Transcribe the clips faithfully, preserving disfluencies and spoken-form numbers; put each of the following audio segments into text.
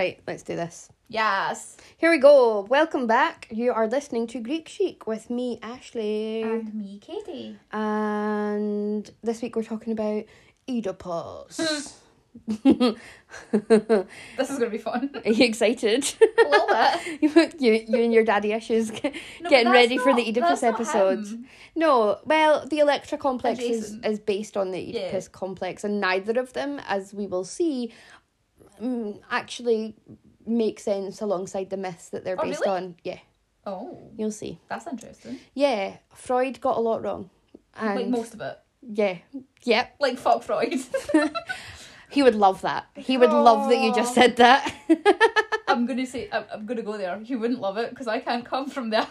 Right, let's do this. Yes. Here we go. Welcome back. You are listening to Greek Chic with me, Ashley. And me, Katie. And this week we're talking about Oedipus. This is going to be fun. Are you excited? A little bit. you, you and your daddy issues get, No, getting but ready that's for the not- Oedipus that's not episode. him. No, well, the Electra complex is, Adjacent. is based on the Oedipus Yeah. complex, and neither of them, as we will see, mm, actually make sense alongside the myths that they're Oh, based really? on. Yeah, Oh, you'll see. that's interesting. Yeah, Freud got a lot wrong. And Like most of it. yeah, yep. Like, fuck Freud. He would love that. He would love that you just said that. I'm going to say, I'm, I'm going to go there. He wouldn't love it because I can't come from there.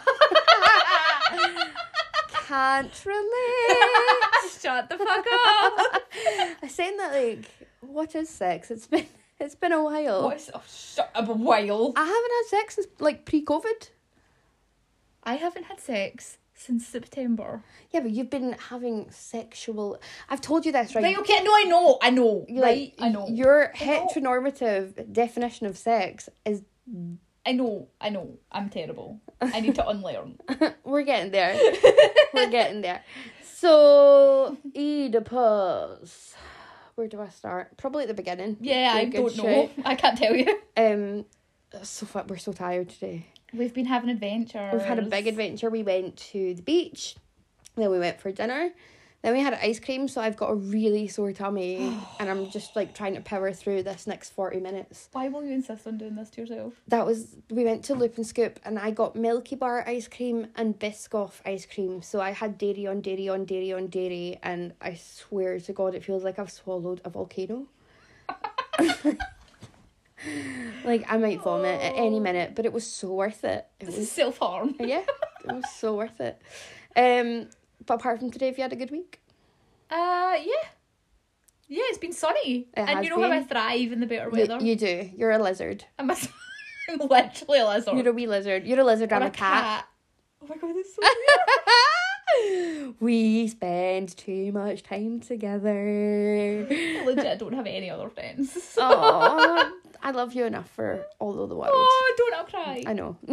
Can't relate. Shut the fuck up. I'm saying that, like, what is sex? It's been it's been a while. What is, oh, shut up a while. I haven't had sex since, like, pre-COVID. I haven't had sex since September. Yeah, but you've been having sexual... I've told you this, right? Right, okay, no, I know, I know, You're right, like, I know. Your I know. heteronormative definition of sex is... I know, I know, I'm terrible. I need to unlearn. We're getting there. We're getting there. So, Oedipus. Where do I start? Probably at the beginning. Yeah, Be a I good don't know. shout. I can't tell you. Um, so far, we're so tired today. We've been having adventures. We've had a big adventure. We went to the beach. Then we went for dinner. Then we had ice cream. So I've got a really sore tummy. And I'm just like trying to power through this next forty minutes. Why will you insist on doing this to yourself? That was, we went to Loop and Scoop and I got Milky Bar ice cream and Biscoff ice cream. So I had dairy on dairy on dairy on dairy. And I swear to God, it feels like I've swallowed a volcano. Like, I might vomit at any minute, but it was so worth it. It This was, is self-harm. yeah, it was so worth it. Um, but apart from today, have you had a good week? Uh, yeah. Yeah, it's been sunny. It and has you know how I been. thrive in the better You, weather? you do. You're a lizard. I'm, a, I'm literally a lizard. You're a wee lizard. You're a lizard Or and a cat. Oh my god, that's so weird. We spend too much time together. I legit don't have any other friends. Oh, I love you enough for all of the world. Oh, don't I'll cry. I know.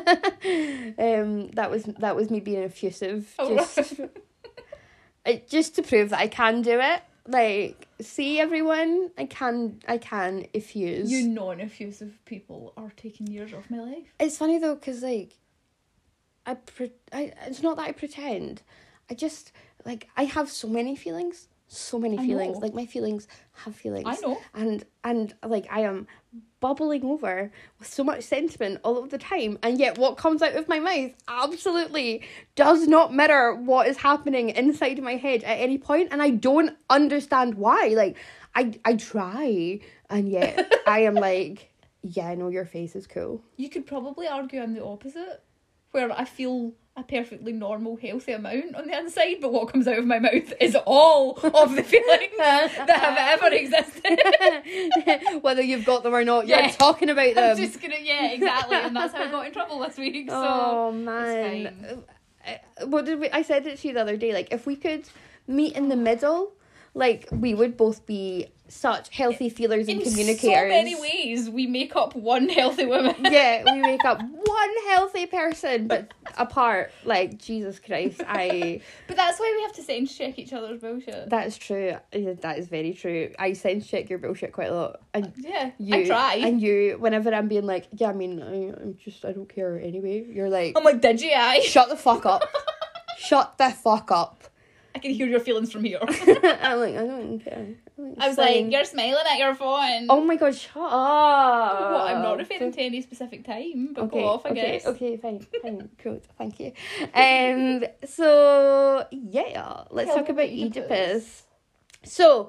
um, that was that was me being effusive, Oh, just it, just to prove that I can do it. Like, see everyone, I can I can effuse. You non-effusive people are taking years off my life. It's funny though, because like, I, pre- I it's not that I pretend. I just like I have so many feelings, so many I feelings. know. Like my feelings have feelings. I know. And and like I am bubbling over with so much sentiment all of the time, and yet what comes out of my mouth absolutely does not mirror what is happening inside my head at any point, and I don't understand why. Like I I try, and yet I am like, yeah, I know your face is cool. You could probably argue I'm the opposite, where I feel a perfectly normal, healthy amount on the inside, but what comes out of my mouth is all of the feelings that have ever existed. Whether you've got them or not, Yeah. you're talking about them. I'm just gonna, yeah, exactly, and that's how I got in trouble this week, so Oh it's man, Uh, what did we? I said it to you the other day. Like, if we could meet in the middle, like we would both be such healthy feelers and in communicators. so many ways, we make up one healthy woman. Yeah, we make up one healthy person, but apart, like Jesus Christ, I. But that's why we have to sense check each other's bullshit. That is true. Yeah, that is very true. I sense check your bullshit quite a lot, and Yeah, you I try. and you. Whenever I'm being like, yeah, I mean, I, I'm just, I don't care anyway. You're like, I'm like, did you? I? shut the fuck up. Shut the fuck up. I can hear your feelings from here. I'm like, I don't care. Like, I was fine. like, you're smiling at your phone. Oh my god, shut up. Well, I'm not referring to any specific time, but Okay, go off, I okay, guess. okay, fine, fine, cool, thank you. Um, so, yeah, let's Tell talk me about about Oedipus. Oedipus. So,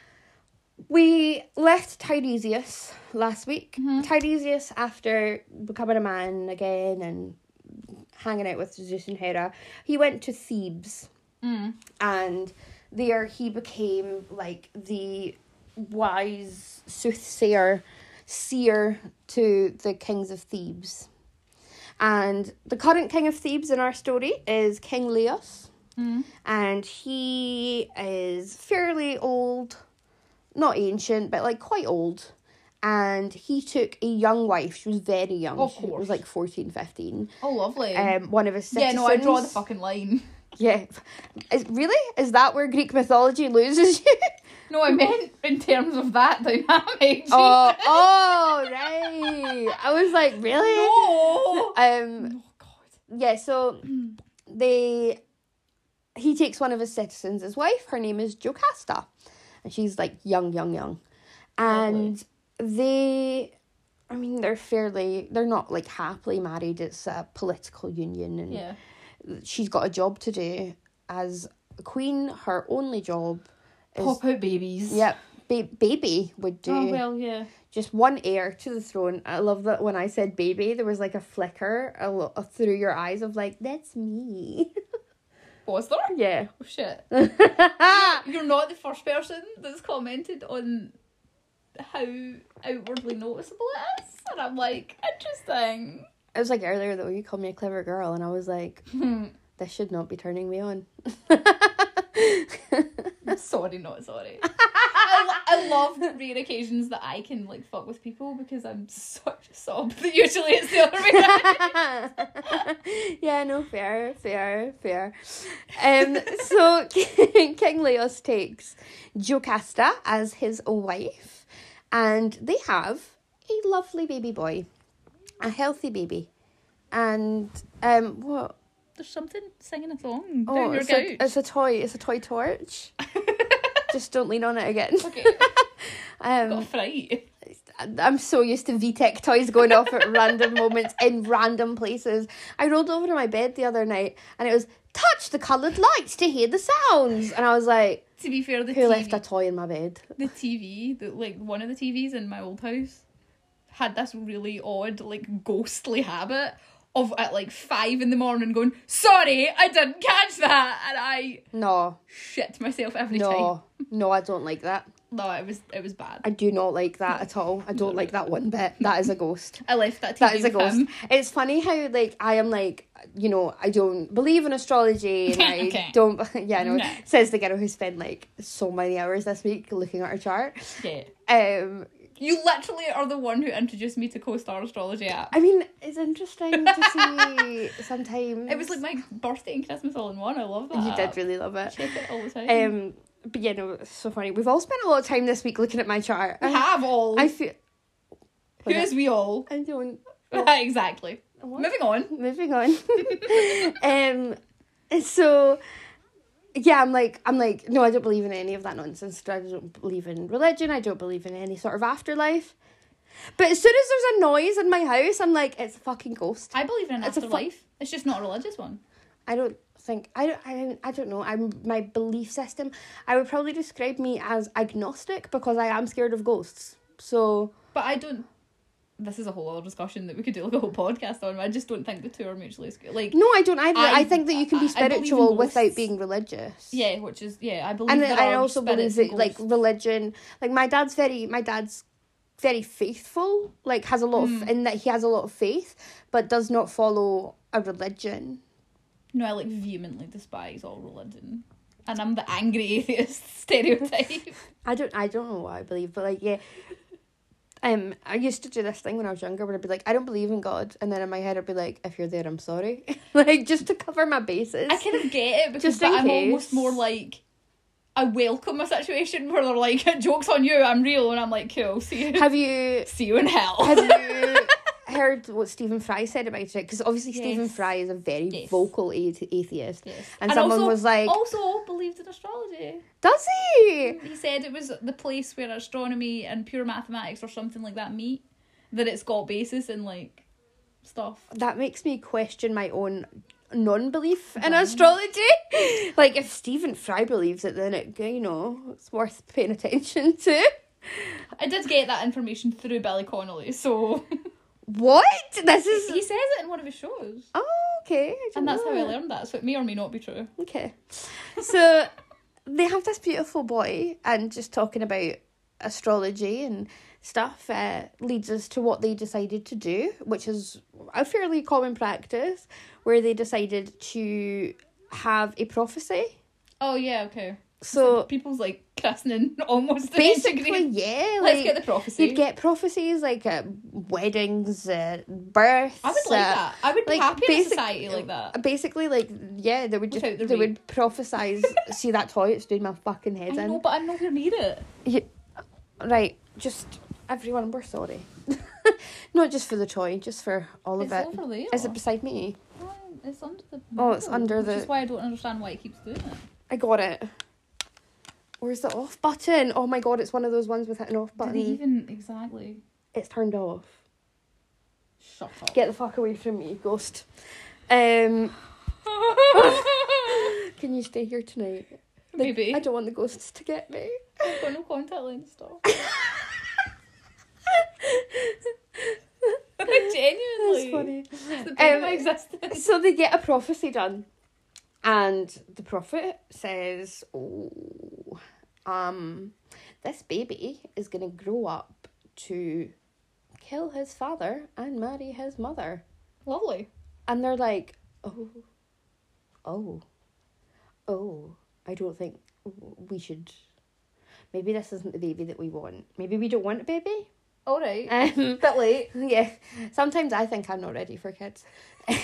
we left Tiresias last week. Mm-hmm. Tiresias, after becoming a man again and hanging out with Zeus and Hera, he went to Thebes. Mm. And there he became like the wise soothsayer, seer to the kings of Thebes. And the current king of Thebes in our story is King Laios. Mm. And he is fairly old, not ancient, but like quite old. and he took a young wife. She was very young. Of She course. was like fourteen, fifteen. Oh, lovely. Um, one of his yeah, citizens. no, I draw the fucking line. Yeah. Is, really? Is that where Greek mythology loses you? No, I meant in terms of that dynamic. oh, oh, right. I was like, really? No. Um, Oh, God. yeah, so they... He takes one of his citizens, his wife. Her name is Jocasta. And she's like young, young, young. And Lovely. they... I mean, they're fairly... They're not like happily married. It's a political union. And Yeah. she's got a job to do as a queen. Her only job is... Pop out babies. Yep. Ba- baby would do. Oh, well, yeah. Just one heir to the throne. I love that when I said baby, there was like a flicker a lo- through your eyes of like, that's me. Was there? Yeah. Oh, shit. You're not the first person that's commented on how outwardly noticeable it is. And I'm like, interesting. It was like earlier though, you called me a clever girl, and I was like, this should not be turning me on. Sorry, not sorry. I, lo- I love the rare occasions that I can like fuck with people because I'm such a sob that usually it's the other way around. Yeah, no, fair, fair, fair. Um, so King Leos takes Jocasta as his wife, and they have a lovely baby boy, a healthy baby, and um, what? There's something singing a song Oh, down your it's couch. a, it's a toy. It's a toy torch. Just don't lean on it again. Okay. Um, Got a fright. I'm so used to VTech toys going off at random moments in random places. I rolled over to my bed the other night and it was, touch the coloured lights to hear the sounds. And I was like, To be fair, the who T V, left a toy in my bed? the T V, the, like one of the T Vs in my old house had this really odd, like ghostly habit of at like five in the morning going, sorry, I didn't catch that, and I No, shit myself every time. no, no, I don't like that. No, it was it was bad. I do not like that at all. I don't like that one bit. That is a ghost. I left that T V That is a with ghost. him. It's funny how, like, I am like, you know, I don't believe in astrology and I Okay. don't, yeah, no, No. says the girl who spent like so many hours this week looking at her chart. Yeah. Um, You literally are the one who introduced me to CoStar Astrology app. I mean, it's interesting to see sometimes. It was like my birthday and Christmas all in one. I love that. You app. did really love it. Check it all the time. Um, but yeah, no, it's so funny. We've all spent a lot of time this week looking at my chart. we have all. I feel. Who is we all? I don't. Exactly. What? Moving on. Moving on. um, so yeah, I'm like, I'm like, no, I don't believe in any of that nonsense. I don't believe in religion. I don't believe in any sort of afterlife. But as soon as there's a noise in my house, I'm like, it's a fucking ghost. I believe in an It's a fu- afterlife. It's just not a religious one. I don't think I don't I, I don't know. I'm my belief system. I would probably describe me as agnostic because I am scared of ghosts. So, But I don't. This is a whole other discussion that we could do like a whole podcast on. I just don't think the two are mutually exclusive. Like, no, I don't either. I, I- think that you can be I- I believe in spiritual ghosts. without being religious. yeah, which is yeah, I believe. And there I are also believe spirits that and like ghosts. religion, like my dad's very my dad's very faithful, like has a lot Hmm. of in that he has a lot of faith, but does not follow a religion. No, I like vehemently despise all religion, and I'm the angry atheist stereotype. I don't I don't know what I believe, but like yeah. Um, I used to do this thing when I was younger where I'd be like, I don't believe in God, and then in my head I'd be like, if you're there, I'm sorry, like just to cover my bases. I kind of get it because Just in but I'm case. almost more like I welcome a situation where they're like, "Joke's on you, I'm real," and I'm like, "Cool, see you, Have you see you in hell." have you heard what Stephen Fry said about it? Because obviously Yes. Stephen Fry is a very Yes. vocal athe- atheist, Yes. and, someone also, was like, also believed in astrology. "Does he?" He said it was the place where astronomy and pure mathematics or something like that meet. That it's got basis in like stuff. That makes me question my own non-belief in Wow. astrology. Like, if Stephen Fry believes it, then it, you know, it's worth paying attention to. I did get that information through Billy Connolly, so What? This is... he says it in one of his shows, Oh, okay. I didn't and that's know how I that. learned that. So it may or may not be true. Okay. So, they have this beautiful boy, and just talking about astrology and stuff uh, leads us to what they decided to do, which is a fairly common practice, where they decided to have a prophecy. Oh yeah, okay. So People's like christening almost the nth basically, degree. yeah, Let's like get the prophecy. you'd get prophecies like at weddings, uh, births. I would like uh, that. I would be like, happy in a basic- society like that. Basically, like yeah, they would just Without the they rape. would prophesize. See that toy? It's doing my fucking head I in. know, but I'm nowhere near it. Yeah, right. Just everyone, we're sorry. Not just for the toy, just for all It's of it. over there. Is it beside me? Oh, it's under the. Oh, it's middle, under which the- is why I don't understand why it keeps doing it. I got it. Where's the off button? Oh my god, it's one of those ones with an off Did button. they even exactly? It's turned off. Shut up. Get the fuck away from me, ghost. Um, can you stay here tonight? The- Maybe. I don't want the ghosts to get me. I've got no contact lens. Stop. Genuinely. That's funny. It's the bane of my Um, existence. So they get a prophecy done, and the prophet says, "Oh, um, this baby is gonna grow up to kill his father and marry his mother." Lovely. And they're like, "Oh, oh, oh, I don't think we should. Maybe this isn't the baby that we want. Maybe we don't want a baby." All right. Um, Bit late. yeah, sometimes I think I'm not ready for kids. um,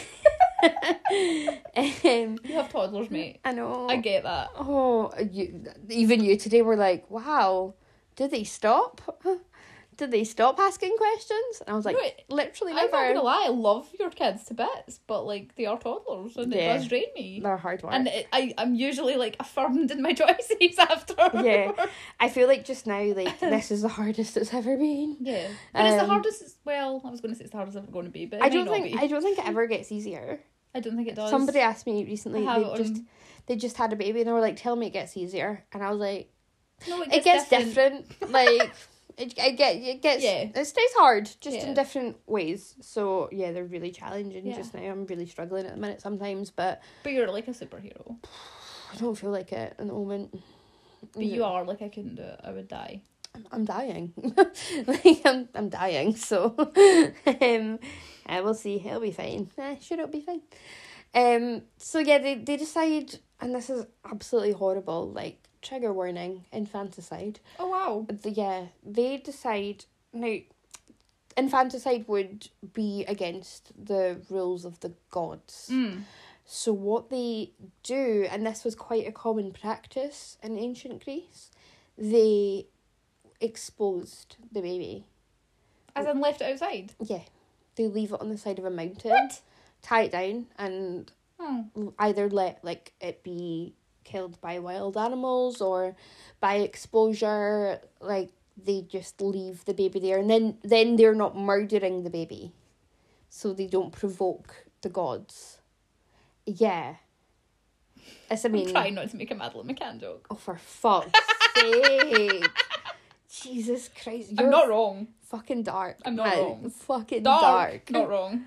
You have toddlers, mate. I know. I get that. Oh, you, even you today were like, wow, did they stop? Did they stop asking questions? And I was like, No, literally I'm not never. gonna lie, I love your kids to bits, but like they are toddlers and Yeah. it does drain me. They're hard work. And it, I, I'm usually like affirmed in my choices after. Yeah. I feel like just now, like, this is the hardest it's ever been. Yeah. But it's the Um, hardest. Well, I was going to say it's the hardest it's ever going to be, but it I may don't not think be. I don't think it ever gets easier. I don't think it does. Somebody asked me recently. I have They it just on- they just had a baby and they were like, "Tell me it gets easier," and I was like, No, "It gets different. like it, I get it gets Yeah. it stays hard, just Yeah. in different ways." So yeah, they're really challenging Yeah. just now. I'm really struggling at the minute sometimes, but But you're like a superhero. I don't feel like it at the moment. But you are like I couldn't do it. I would die. I'm dying. like I'm I'm dying. So um, uh, we'll see. It'll be fine. Eh, sure, it'll be fine. Um. So yeah, they they decide, and this is absolutely horrible. Like trigger warning: infanticide. Oh wow. The, yeah, they decide now. Infanticide would be against the rules of the gods. Mm. So what they do, and this was quite a common practice in ancient Greece, they exposed the baby. As in left it outside. Yeah, they leave it on the side of a mountain, What? tie it down, and Oh. either let like it be killed by wild animals or by exposure. Like they just leave the baby there, and then then they're not murdering the baby, so they don't provoke the gods. Yeah. It's, I mean, I'm trying not to make a Madeline McCann joke. oh, for fuck's sake. Jesus Christ. You're I'm not wrong. fucking dark. I'm not man. wrong. Fucking Dark. dark. Not wrong.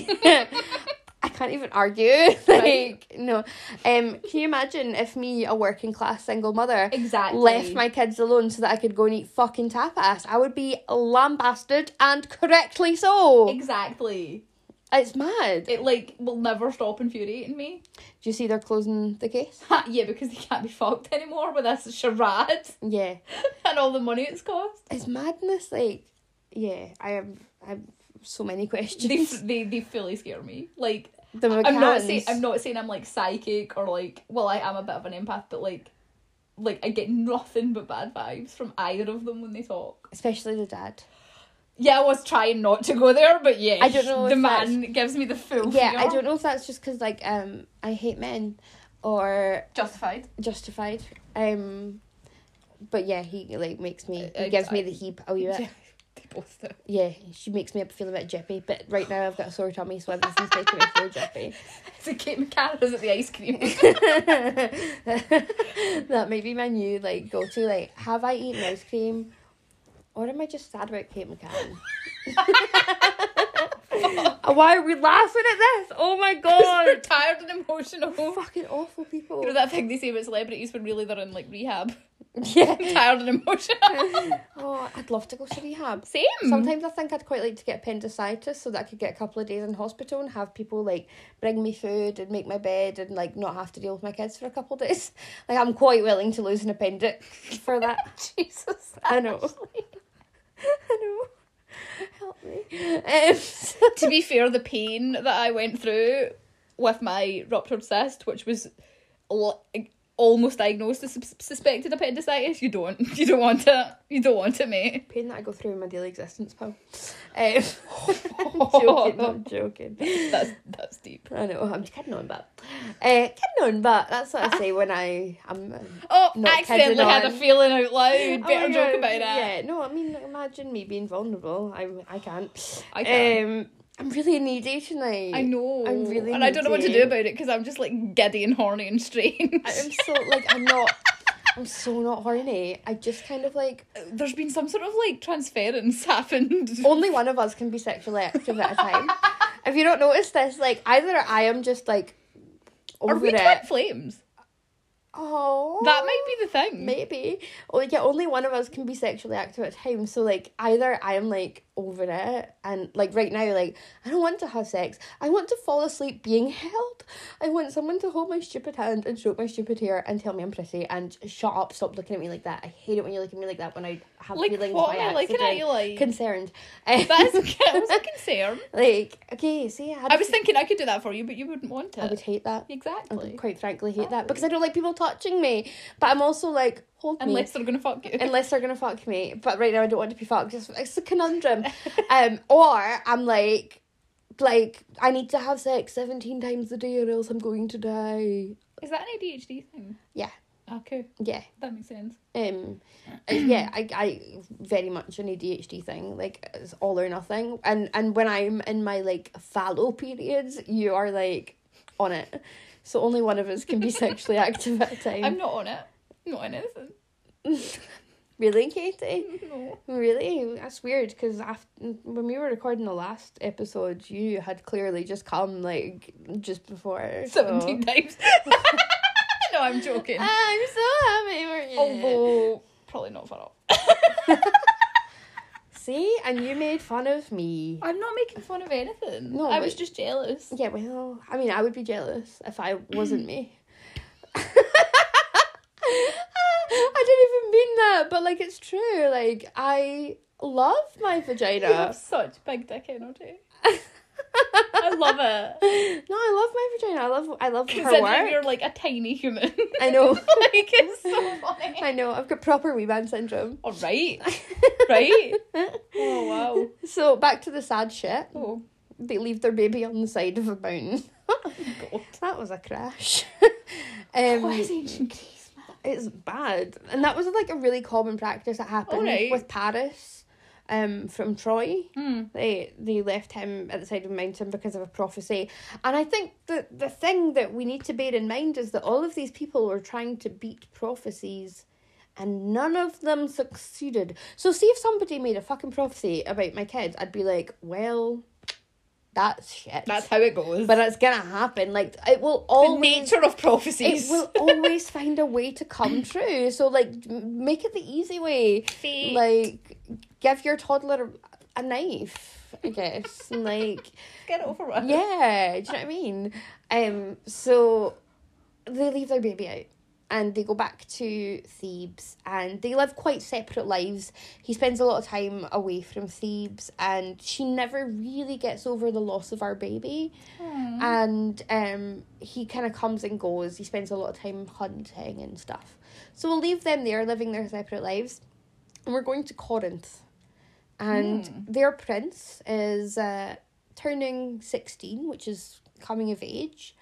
I can't even argue. like, no. Um, can you imagine if me, a working class single mother, Exactly. left my kids alone so that I could go and eat fucking tapas? I would be lambasted, and correctly so. Exactly. It's mad. It like will never stop infuriating me. Do you see they're closing the case? Yeah, because they can't be fucked anymore with this charade Yeah. and all the money it's cost. It's madness. Like, yeah, I have, I have so many questions. They they they fully scare me. Like the I'm not McCanns. saying I'm not saying I'm like psychic or like well I am a bit of an empath, but like like I get nothing but bad vibes from either of them when they talk. Especially the dad. Yeah, I was trying not to go there, but yeah, I don't know The if man gives me the full. Yeah, fear. I don't know if that's just because, like, um, I hate men or Justified. justified. Um, but yeah, he, like, makes me, he I- gives me I- the heap a wee bit. Yeah, they both do. Yeah, she makes me feel a bit jippy, but right now I've got a sore tummy, so everything's making me feel jippy. Is it Kate McCann or is it the ice cream? That may be my new, like, go-to, like, have I eaten ice cream? Or am I just sad about Kate McCann? Why are we laughing at this? Oh my We're god! tired and emotional. Fucking awful people. You know that thing they say about celebrities when really they're in like rehab? Yeah. tired and emotional. Oh, I'd love to go to rehab. Same. Sometimes I think I'd quite like to get appendicitis so that I could get a couple of days in hospital and have people like bring me food and make my bed and like not have to deal with my kids for a couple of days. Like I'm quite willing to lose an appendix for that. Jesus. I know. I know. Help me. Um, so- To be fair, the pain that I went through with my ruptured cyst, which was l- almost diagnosed as sus- suspected appendicitis, you don't, you don't want it. You don't want it, mate. Pain that I go through in my daily existence, pal. Um, joking, I'm joking. That's that's deep. I know, I'm kidding on, but uh, kidding on, but that's what I say when I am. Um, Oh, Not accidentally kidding had a on. feeling out loud. oh Better my joke God, about it. Yeah, no, I mean, imagine me being vulnerable. I I can't. I can. Um, I'm really needy tonight. I know. I'm really and I don't know what to needy. do about it because I'm just like giddy and horny and strange. I'm so like I'm not. I'm so not horny. I just kind of like There's been some sort of like transference happened. only one of us can be sexually active at a time. If you don't notice this, like either I am just like over Are we it. twin flames? Oh, That might be the thing. maybe. Or like, yeah, only one of us can be sexually active at a time. So like either I am like over it and like right now, like I don't want to have sex. I want to fall asleep being held. I want someone to hold my stupid hand and stroke my stupid hair and tell me I'm pretty and shut up, stop looking at me like that. I hate it when you look at me like that when I have Like, feelings what by am I looking at accident. you like? Concerned. Um, That is that was a concern. like, okay, see, I, had I to- was thinking I could do that for you, but you wouldn't want it. I would hate that. I Exactly. would quite frankly hate that Oh. because I don't like people touching me. But I'm also like, hold me. Unless they're gonna fuck you. Unless they're gonna fuck me, but right now I don't want to be fucked. It's, it's a conundrum. um, or I'm like, like I need to have sex seventeen times a day, or else I'm going to die. Is that an A D H D thing? Yeah. Okay, Yeah. that makes sense. Um, uh, yeah. I, I very much an A D H D thing. Like it's all or nothing. And and when I'm in my like fallow periods, you are like on it. So only one of us can be sexually active at a time. I'm not on it. Not on anything. Really, Katie? No. Really? That's weird because after when we were recording the last episode, you had clearly just come like just before. so- Seventeen times. No, I'm joking. I'm so happy for you. Although probably not far off. See, and you made fun of me. I'm not making fun of anything. No, I but- was just jealous. Yeah, well, I mean, I would be jealous if I wasn't me. I didn't even mean that, but like it's true. Like I love my You vagina. have such big dick energy. I love it. No, I love my vagina. I love I love her Considering work. you're like a tiny human. I know. Like it's so funny. I know. I've got proper wee man syndrome. All right. Right? Oh wow. So back to the sad shit. Oh They leave their baby on the side of a mountain. god. That was a crash. um, What is ancient Greece, man? It's bad, and that was like a really common practice that happened Alright. with Paris, um, from Troy. Mm. They they left him at the side of a mountain because of a prophecy, and I think the the thing that we need to bear in mind is that all of these people were trying to beat prophecies, and none of them succeeded. So, see if somebody made a fucking prophecy about my kid, I'd be like, well, that's shit. That's how it goes. But it's gonna happen. Like it will the always. nature of prophecies. It will always find a way to come true. So like, m- make it the easy way. Fate. Like, give your toddler a knife, I guess. And like, Get it over with. yeah, do you know what I mean? Um, so they leave their baby out. And they go back to Thebes and they live quite separate lives. He spends a lot of time away from Thebes and she never really gets over the loss of our baby. Aww. And um, he kind of comes and goes. He spends a lot of time hunting and stuff. So we'll leave them there, living their separate lives. And we're going to Corinth. And Hmm. their prince is uh, turning sixteen, which is coming of age.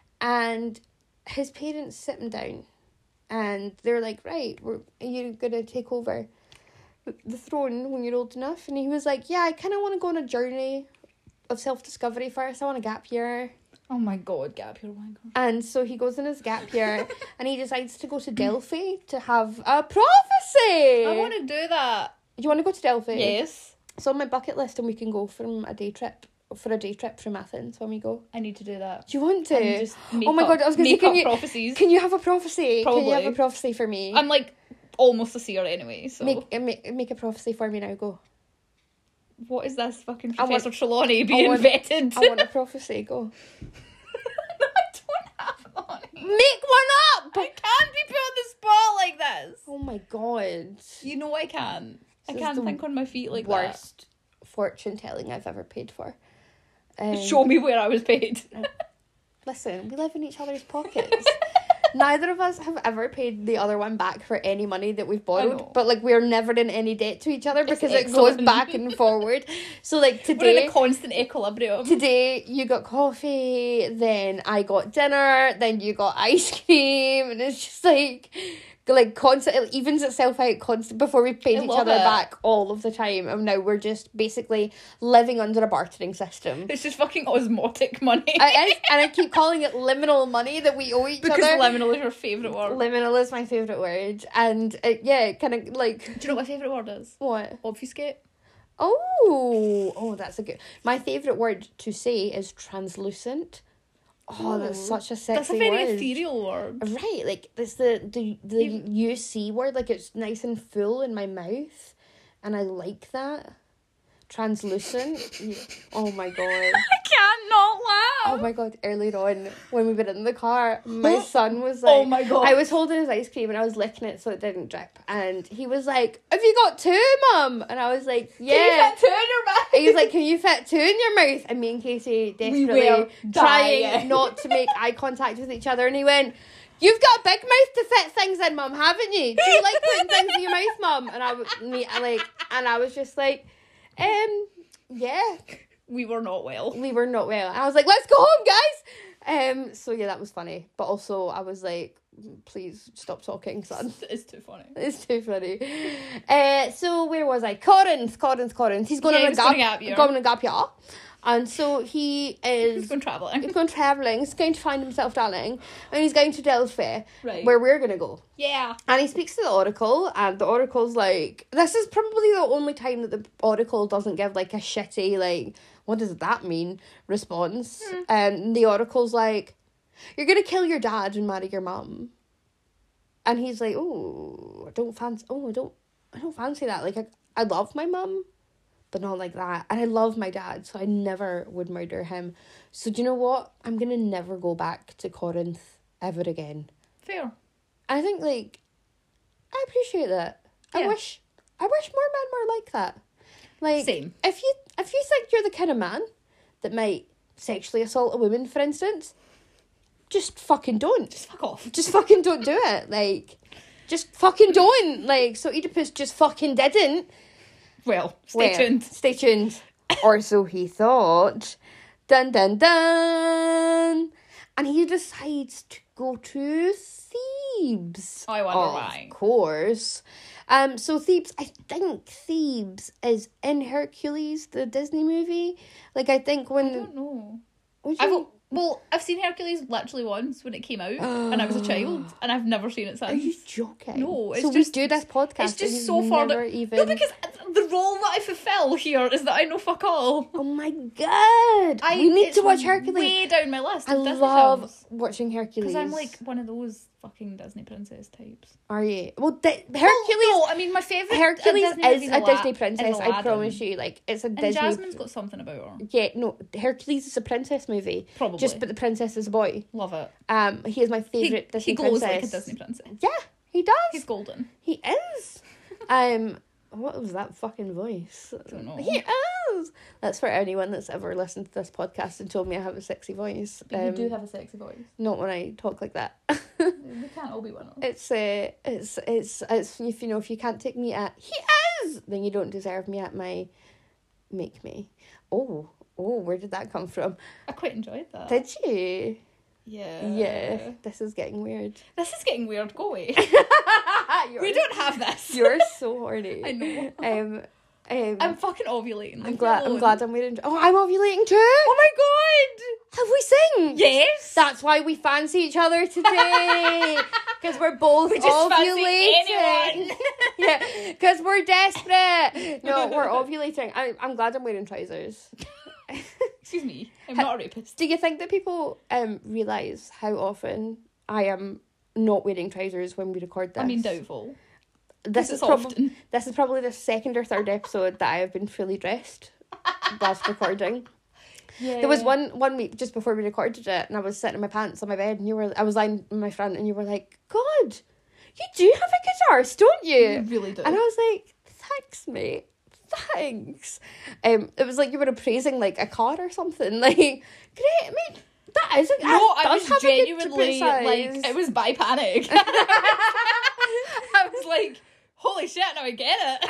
And his parents sit him down and they're like, right, we're, are you going to take over the throne when you're old enough? And he was like, yeah, I kind of want to go on a journey of self-discovery first. I want a gap year. Oh my god, Gab, you're a wanker. And so he goes in his gap year and he decides to go to Delphi to have a prophecy. I want to do that. Do you want to go to Delphi? Yes. It's on my bucket list and we can go from a day trip, for a day trip from Athens when we go. I need to do that. Do you want to? And just make Oh my up, God, I was gonna say, make can up you- prophecies. Can you have a prophecy? Can you have Probably. a prophecy for me? I'm like almost a seer anyway, so... Make, uh, make, make a prophecy for me now, go. What is this fucking I want- Professor Trelawney being I want- vetted? I want a prophecy, go. No, I don't have one. Make one up! I can't be put on the spot like this. Oh my god. You know I can't. I This is can't the think on my feet like Worst fortune telling I've ever paid for. Um, that. Show me where I was paid. Listen, we live in each other's pockets. Neither of us have ever paid the other one back for any money that we've borrowed, know. but like we're never in any debt to each other It's because it goes excellent. back and forward. So like We're in today, a constant equilibrium. today you got coffee, then I got dinner, then you got ice cream, and it's just like like constant. It evens itself out constant before we paid I each love other it. back all of the time, and now we're just basically living under a bartering system. It's just fucking osmotic money. It is, and I keep calling it liminal money that we owe each because other. liminal is your favourite word. Liminal is my favourite word, and it, yeah, kind of like Do you know what my favourite word is? what? Obfuscate. Oh, oh, that's a good. My favourite word to say is translucent. Oh, that's Ooh. such a sexy That's a very word. ethereal word. Right, like it's the the the You- U C word, like it's nice and full in my mouth, and I like that. Translucent. Yeah. Oh my god. I can't not Oh laugh. my god, earlier on when we were in the car, my son was like, Oh my god. I was holding his ice cream and I was licking it so it didn't drip. And he was like, have you got two, Mum? And I was like, yeah. Can you fit two in your mouth? He was like, can you fit two in your mouth? And me and Casey We desperately were trying dying. not to make eye contact with each other. And he went, you've got a big mouth to fit things in, Mum, haven't you? Do you like putting things in your mouth, Mum? And I was, me, I like, and I was just like, um, yeah. We were not well. We were not well. And I was like, let's go home, guys. Um. So yeah, that was funny. But also, I was like, please stop talking, son. It's too funny. It's too funny. Uh. So where was I? Corinth, Corinth, Corinth. He's going Yeah, on he a was gap, going to gap year. going on a gap year. And so he He's is going travelling. he's going travelling. He's going to find himself darling, and he's going to Delphi, Right. where we're gonna go. Yeah. And he speaks to the Oracle, and the Oracle's like, this is probably the only time that the Oracle doesn't give like a shitty, like, what does that mean response. Hmm. And the Oracle's like, you're gonna kill your dad and marry your mum. And he's like, oh, I don't fancy, oh, I don't, I don't fancy that. Like, I, I love my mum, but not like that. And I love my dad, so I never would murder him. So do you know what? I'm gonna never go back to Corinth ever again. Fair. I think, like, I appreciate that. I Yeah. wish, I wish more men were like that. Like, Same. if you if you think you're the kind of man that might sexually assault a woman, for instance, just fucking don't. Just fuck off. Just fucking don't do it. Like, just fucking don't. Like, so Oedipus just fucking didn't. Well, stay Well, tuned. Stay tuned. Or so he thought. Dun dun dun. And he decides to go to Thebes. I wonder of why. Of course. Um, so Thebes, I think Thebes is in Hercules, the Disney movie. Like, I think when... I don't know. Would I've, you, well, I've seen Hercules literally once when it came out, and I was a child, and I've never seen it are you since. joking? No, it's so just- we do this podcast. It's just and so you've far never that even... no, because the role that I fulfil here is that I know fuck all. Oh my god! I we need it's to watch Hercules. Way down my list. I Of Disney love films. watching Hercules. Because I'm like one of those fucking Disney princess types. Are you? Well, di- Hercules. Well, no, I mean my favourite Hercules Disney is movie's a Ala- Disney princess. is I Aladdin. promise you. Like, it's a And Disney. Jasmine's got something about her. Yeah, no, Hercules is a princess movie. Probably. Just, but the princess is a boy. Love it. Um, he is my He, favorite Disney he glows princess. like a Disney princess. Yeah, he does. He's golden. He is. um, what was that fucking voice? Don't know. He is. That's for anyone that's ever listened to this podcast and told me I have a sexy voice. You Um, do have a sexy voice. Not when I talk like that. We can't all be winners. It's uh, it's it's it's if you know if you can't take me at he is, then you don't deserve me at my make me. Oh oh, where did that come from? I quite enjoyed that. Did you? Yeah. Yeah, this is getting weird. This is getting weird. Go away. you're, We don't have this. You're so horny. I know. Um, um, I'm fucking ovulating. I'm Leave me glad. I'm alone. glad I'm waiting. Oh, I'm ovulating too. Oh my god! Have we synced? Yes. That's why we fancy each other today. Because we're both We just fancy ovulating. anyone. Yeah, because we're desperate. No, we're ovulating. I, I'm glad I'm wearing trousers. Excuse me. I'm Ha- not a rapist. Do you think that people um realise how often I am not wearing trousers when we record this? I mean, doubtful. this is it's probably often. this is probably the second or third episode that I have been fully dressed whilst recording. Yeah. There was one one week just before we recorded it, and I was sitting in my pants on my bed, and you were I was lying in my front, and you were like, "God, you do have a guitarist, don't you?" You really do. And I was like, "Thanks, mate. Thanks." Um, it was like you were appraising like a car or something. Like, great, I mean, that is a No, I does was have a good genuinely size. like, it was by panic. I was like, holy shit, now I get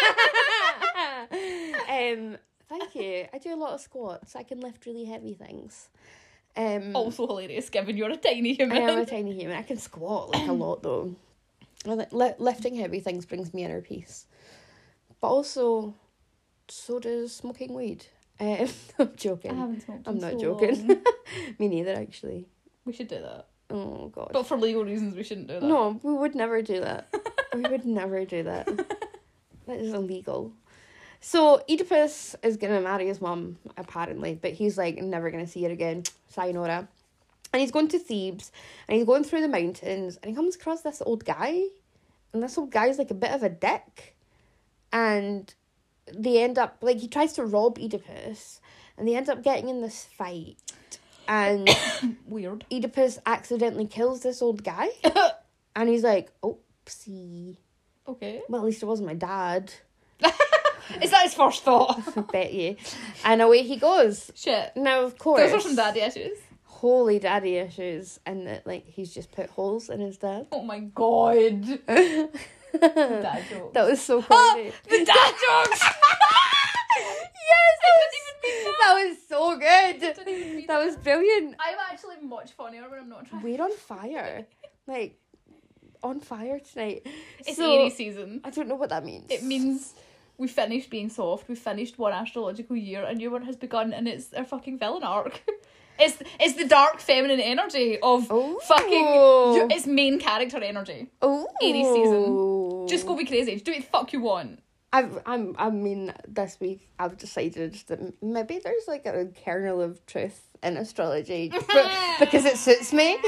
it. um, thank you. I do a lot of squats. I can lift really heavy things. Um, Also hilarious, given you're a tiny I human. am a tiny human. I can squat like a lot though. I li- li- lifting heavy things brings me inner peace. But also, so does smoking weed. Um, I'm joking. I haven't smoked I'm in not so joking. long. Me neither, actually. We should do that. Oh, God. But for legal reasons, we shouldn't do that. No, we would never do that. We would never do that. That is illegal. So, Oedipus is going to marry his mum, apparently. But he's, like, never going to see her again. Sayonara. And he's going to Thebes. And he's going through the mountains. And he comes across this old guy. And this old guy's, like, a bit of a dick. And they end up, like, he tries to rob Oedipus. And they end up getting in this fight. And Weird. Oedipus accidentally kills this old guy. And he's like, oopsie. Okay. Well, at least it wasn't my dad. Is that his first thought? I bet you. And away he goes. Shit. Now, of course. Those are some daddy issues. Holy daddy issues. And that, like, he's just put holes in his dad. Oh my god. Dad jokes. That was so corny. The dad jokes! Yes, that was, that was so good. That was brilliant. I'm actually much funnier when I'm not trying. We're on fire. Like, on fire tonight. It's So, Aries season. I don't know what that means. It means we finished being soft, we finished one astrological year, a new one has begun, and it's our fucking villain arc. It's it's the dark feminine energy of Oh. fucking... It's main character energy. Oh. Aries season. Just go be crazy. Just do what the fuck you want. I've, I'm, I mean, this week I've decided that maybe there's like a kernel of truth in astrology, but because it suits me.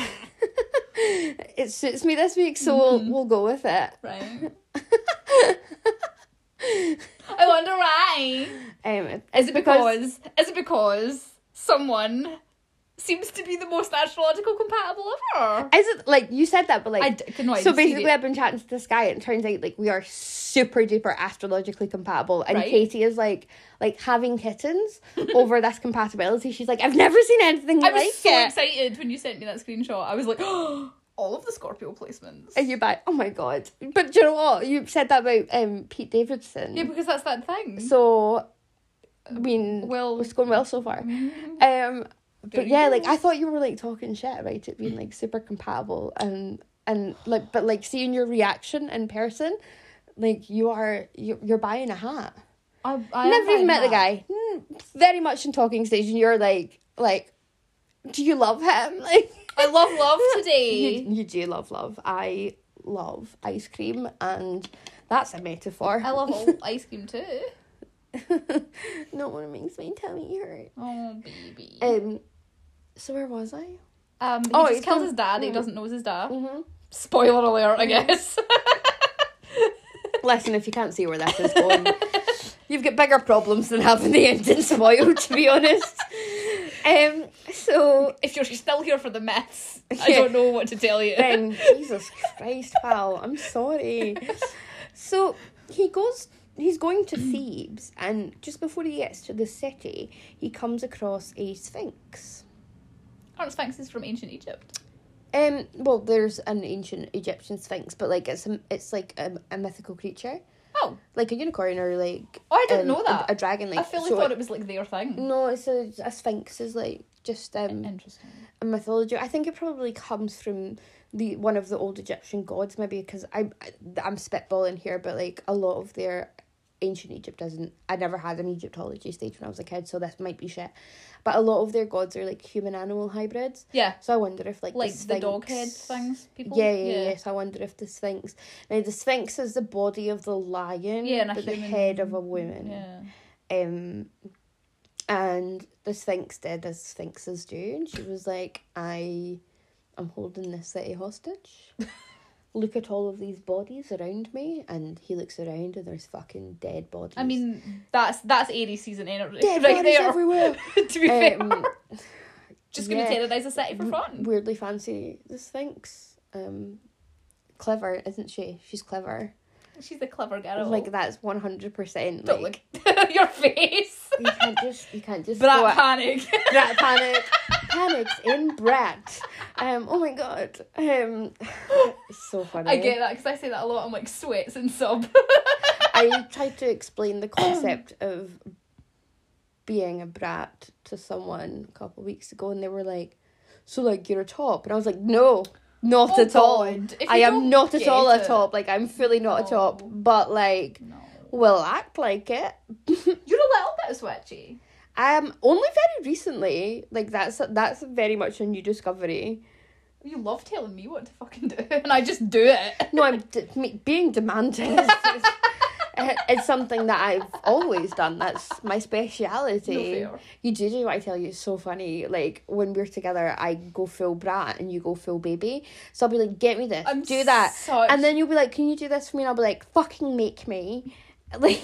It suits me this week, so we'll, we'll go with it. Right. I wonder why. Um, Is it because... Is it because someone seems to be the most astrological compatible ever? Is it like you said that, but like I d- could not so even see basically, it. I've been chatting to this guy, and it turns out like we are super duper astrologically compatible, and Right. Katie is like like having kittens over this compatibility. She's like, I've never seen anything I was like so it. excited when you sent me that screenshot. I was like, oh, all of the Scorpio placements. And you're back, oh my god! But do you know what? You said that about um Pete Davidson. Yeah, because that's that thing. So, I mean, Well- it's going well so far. Mhm. Um, There but you yeah, go. like I thought you were like talking shit about it being like super compatible, and and like, but like seeing your reaction in person, like you are you you're buying a hat. I, I am Never even fine met the with that. guy. Mm, very much in talking stage, and you're like like, do you love him? Like I love love you, today. you do love love. I love ice cream, and that's a metaphor. I love all ice cream too. No one makes my tummy hurt. Oh, baby. Um, so where was I? Um, he oh, just he's killed gone- his dad. He mm. doesn't know it's his dad. Mm-hmm. Spoiler alert, I guess. Listen, if you can't see where that is going, you've got bigger problems than having the ending spoiled, to be honest. Um, so If you're still here for the myths, I Yeah. don't know what to tell you. then, Jesus Christ, pal, I'm sorry. So he goes, he's going to Thebes, and just before he gets to the city, he comes across a sphinx. Aren't sphinxes from ancient Egypt? Um, well, there's an ancient Egyptian sphinx, but like it's a, it's like a, a mythical creature, Oh, like a unicorn or like oh, I didn't um, know that. a, a dragon. Like I fully so thought it- it was like their thing. No, it's a, a sphinx is like just um Interesting. a mythology. I think it probably comes from the one of the old Egyptian gods, maybe because I I'm spitballing here, but like a lot of their ancient Egypt doesn't. I never had an Egyptology stage when I was a kid, so this might be shit. But a lot of their gods are like human animal hybrids. Yeah, So I wonder if like like the, the sphinx, dog head things. People. Yeah, yeah, yeah. So I wonder if the sphinx. Now the sphinx is the body of the lion, Yeah, and a but the human- head of a woman. Yeah. Um, and the Sphinx did as Sphinxes do, and she was like, I am holding this city hostage. look at all of these bodies around me, and he looks around and there's fucking dead bodies. I mean, that's that's Aries season energy. dead right bodies there. everywhere. To be Um, fair. Just going to yeah. terrorise a city for fun. Weirdly fancy the Sphinx. Um, clever, isn't she? She's clever. She's the clever girl. Like that's one hundred percent. Don't Like look your face. you can't just you can't just. Brat go at- panic. Brat panic. Panics in Brat. Um. Oh my god. Um. It's so funny. I get that because I say that a lot. I'm like sweats and sub. I tried to explain the concept of being a brat to someone a couple of weeks ago, and they were like, "So like you're a top?" And I was like, "No, not Oh at all. God. If I you am don't not at get all a it- top. Like I'm fully not a top, No. but like No. will act like it." You're a little bit switchy. Um, only very recently. Like that's that's very much a new discovery. You love telling me what to fucking do, and I just do it. No, I'm d- me- being demanding. Is, is, it's something that I've always done. That's my speciality. No fair. You do do what I tell you. It's so funny. Like when we're together, I go full brat and you go full baby. So I'll be like, "Get me this, I'm do that," such- and then you'll be like, "Can you do this for me?" And I'll be like, "Fucking make me." Like,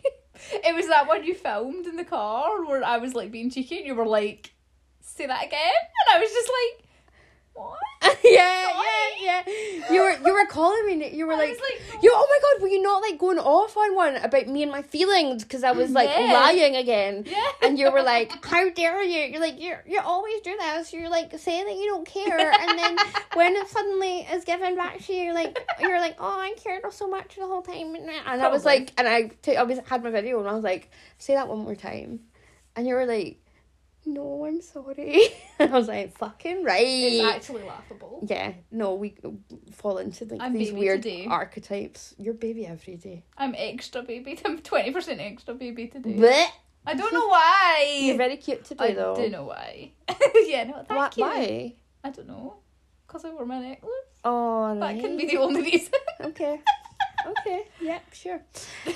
It was that one you filmed in the car where I was like being cheeky, and you were like, "Say that again," and I was just like, "What?" yeah, yeah, yeah. You were you were calling me. You were I like, was like, you. Oh my god, were you not like going off on one about me and my feelings because I was like Yeah. lying again? Yeah. And you were like, how dare you? You're like, you you always do this. You're like saying that you don't care, and then when it suddenly is given back to you, you're like, you're like, oh, I cared so much the whole time, and I was Probably. like, and I t- I was had my video, and I was like, say that one more time, and you were like, no, I'm sorry. And I was like, fucking right. It's actually laughable. Yeah, no, we fall into like I'm these baby weird today. archetypes. You're baby every day. I'm extra baby. I'm twenty percent extra baby today. Blech. I don't know why. You're very cute today, I though. do know why. Yeah, no, thank Why? you. Why? I don't know. Because I wore my necklace. Oh, That could be the only reason. Okay. Okay. Yeah, sure. Um,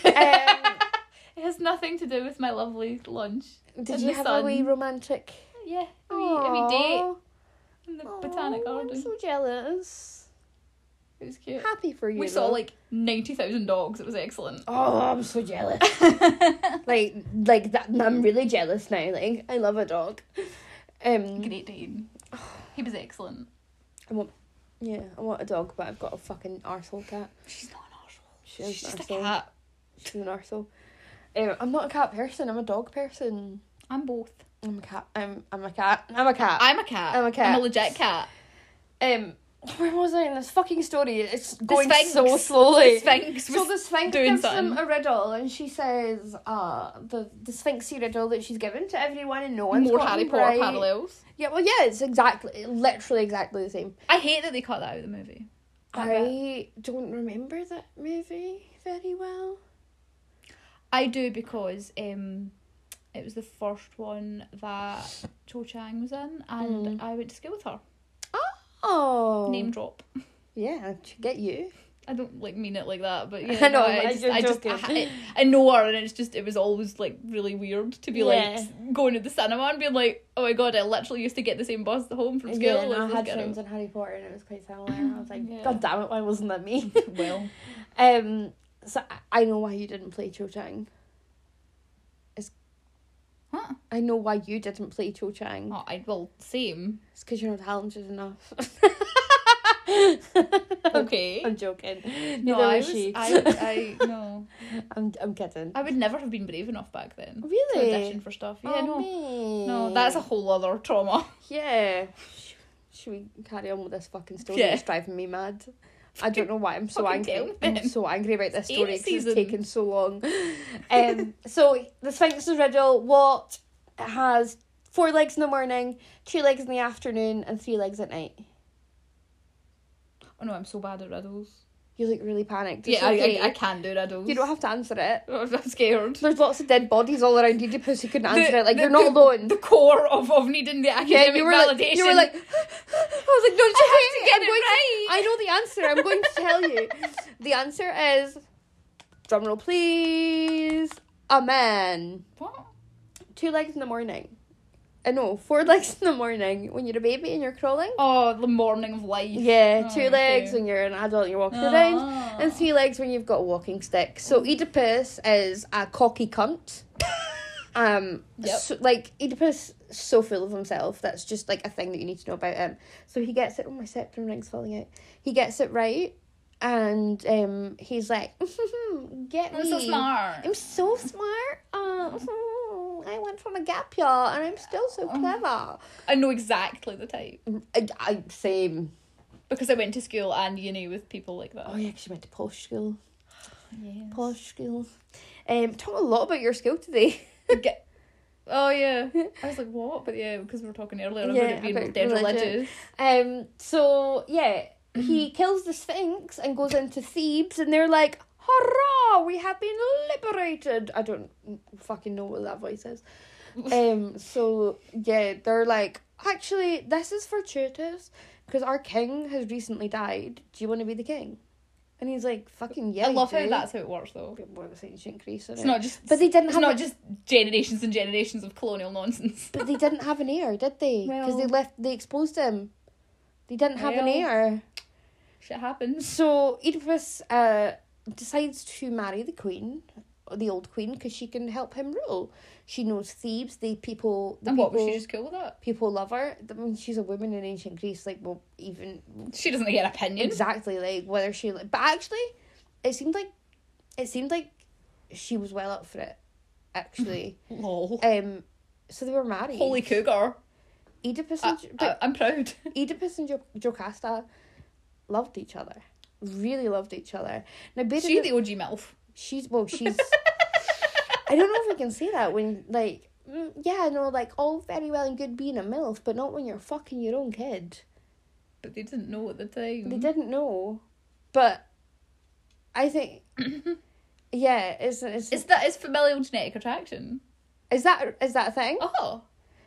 It has nothing to do with my lovely lunch. did in you the have sun. a wee romantic? Yeah, a wee, a wee date Aw. in the Aw, botanic garden. I'm so jealous. It was cute. Happy for you. We saw though. like ninety thousand dogs. It was excellent. Oh, I'm so jealous. like, like that. I'm really jealous now. Like, I love a dog. Um, Great Dane. He was excellent. I want, yeah, I want a dog, but I've got a fucking arsehole cat. She's not an arsehole. She is She's an just a arsehole. cat. She's an arsehole. Um, I'm not a cat person. I'm a dog person. I'm both. I'm a cat. I'm I'm a cat. I'm a cat. I'm a cat. I'm a cat. I'm a legit cat. Um, where was I in this fucking story? It's going Sphinx. so slowly. The Sphinx So was the Sphinx doing gives them something. a riddle, and she says, "Uh, the the Sphinxy riddle that she's given to everyone, and no one's more gotten Harry Potter right." parallels. Yeah, well, yeah, it's exactly, literally exactly the same. I hate that they cut that out of the movie. That bit. I don't remember that movie very well. I do because um, it was the first one that Cho Chang was in, and Mm. I went to school with her. Oh, Name drop. Yeah, I should get you. I don't like mean it like that, but yeah, I know, no, I'm I just, just I just, joking. I, I know her, and it's just, it was always like really weird to be Yeah. like going to the cinema and being like, oh my god, I literally used to get the same bus home from school. Yeah, and as I this had girl." friends in Harry Potter, and it was quite similar. I was like, Yeah. God damn it, why wasn't that me? Well, um, so I- I know why you didn't play Cho Chang. huh? I know why you didn't play Cho Chang. Oh, I well, same. It's because you're not talented enough. Okay. I'm joking. Neither No, I was was, she. I, I, no. I'm, I'm kidding. I would never have been brave enough back then. Really? To audition for stuff. Yeah, Oh, no. me. No, that's a whole other trauma. Yeah. Should we carry on with this fucking story? Yeah. It's driving me mad. I don't know why I'm so Fucking angry. tell me. I'm so angry about this It's story Aries because it's season. taken so long. Um, so the Sphinx's riddle: what has four legs in the morning, two legs in the afternoon, and three legs at night? Oh no, I'm so bad at riddles. You look really panicked. It's Yeah, okay. I, I, I can do riddles. You don't have to answer it. I'm scared. There's lots of dead bodies all around you, because you couldn't answer The- it. Like the- you're not the- alone. The core of, of needing the academic Yeah, you were like, validation. you were like, I was like, no, it's I have okay. to get I'm it going right. I know the answer. I'm going to tell you. The answer is, drumroll please, a man. What? Two legs in the morning. I know, four legs in the morning when you're a baby and you're crawling. Oh, the morning of life. Yeah, Oh, two okay. legs when you're an adult and you're walking Oh. around, and three legs when you've got a walking stick. So Oedipus is a cocky cunt. Um, Yep. so, like, Oedipus is so full of himself. That's just, like, a thing that you need to know about him. So he gets it... Oh, my septum ring's falling out. He gets it right, and um, he's like, get me. I'm so smart. I'm so smart. Oh, I went from a gap year, and I'm still so clever. I know exactly the type. I, I, same. Because I went to school and uni with people like that. Oh, yeah, because you went to posh school. Yes. Posh school. Um, talk a lot about your school today. Get- oh, yeah. I was like, what? But yeah, because we were talking earlier about Yeah, it being about dead religion. religious. Um, so, yeah, he kills the Sphinx and goes into Thebes, and they're like, hurrah, we have been liberated. I don't fucking know what that voice is. Um, so, yeah, they're like, actually, this is fortuitous, because our king has recently died. Do you want to be the king? And he's like, fucking yeah, I love I how do. that's how it works, though. What was ancient Greece? It's not just... But they didn't It's have not a- just generations and generations of colonial nonsense. But they didn't have an heir, did they? Because they Well- left, they exposed him. They didn't have an Well- heir. Shit happens. So Oedipus uh, decides to marry the queen, the old queen, because she can help him rule. She knows Thebes. The people, the And people, what, was she just cool with that? people love her. I mean, she's a woman in ancient Greece. Like, well, even She doesn't get an opinion. exactly like whether she. But actually, it seemed like it seemed like she was well up for it. Actually, Lol. um, so they were married. Holy cougar. Oedipus I, and Jo- but I, I'm proud. Oedipus and jo- Jocasta loved each other. Really loved each other. Now, bear in She mind- the O G MILF. she's well, she's. I don't know if we can say that when like mm, yeah, no, like all very well and good being a MILF, but not when you're fucking your own kid. But they didn't know at the time. They didn't know, but I think yeah, it's it's Is that is familial genetic attraction? is that is that a thing? Oh.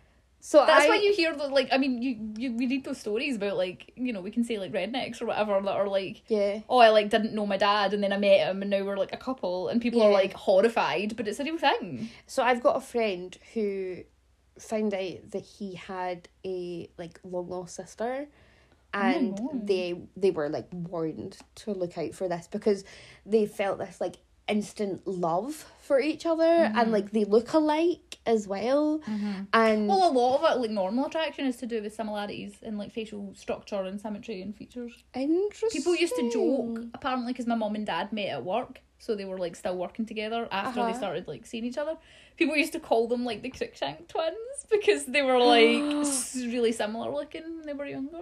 So That's I, why you hear the, like, I mean, you, you we read those stories about, like, you know, we can say, like, rednecks or whatever that are, like, yeah. oh, I, like, didn't know my dad, and then I met him, and now we're, like, a couple, and people are, Yeah. like, horrified, but it's a real thing. So I've got a friend who found out that he had a like long lost sister, and God. they they were like warned to look out for this because they felt this like instant love for each other, and like they look alike as well, and Well, a lot of it, like, normal attraction is to do with similarities in, like, facial structure and symmetry and features. interesting. People used to joke, apparently, because my mum and dad met at work, so they were, like, still working together after Uh-huh. they started, like, seeing each other. People used to call them, like, the Cruikshank twins, because they were, like, s- really similar looking when they were younger.